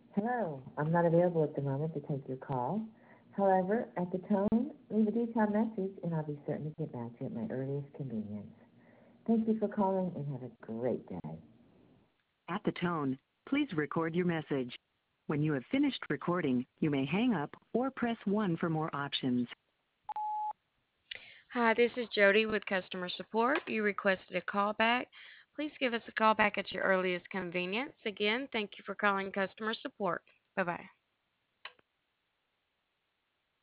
Hello, I'm not available at the moment to take your call. However, at the tone, leave a detailed message and I'll be certain to get back to you at my earliest convenience. Thank you for calling and have a great day. At the tone, please record your message. When you have finished recording, you may hang up or press 1 for more options. Hi, this is Jody with customer support. You requested a call back. Please give us a call back at your earliest convenience. Again, thank you for calling customer support. Bye bye.